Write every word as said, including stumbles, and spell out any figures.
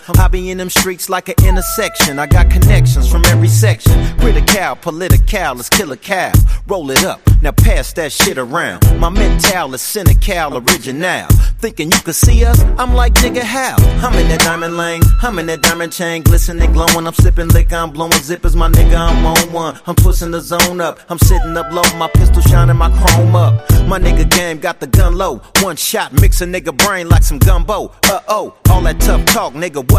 I be in them streets like an intersection. I got connections from every section. Critical, political, let's kill a cow. Roll it up, now pass that shit around. My mental is cynical, original. Thinking you could see us? I'm like, nigga, how? I'm in that diamond lane, I'm in that diamond chain, glistening, glowing. I'm sipping liquor, I'm blowing zippers, my nigga, I'm on one. I'm twisting the zone up, I'm sitting up low, my pistol shining, my chrome up. My nigga game got the gun low. One shot, mix a nigga brain like some gumbo. Uh oh, all that tough talk, nigga, what?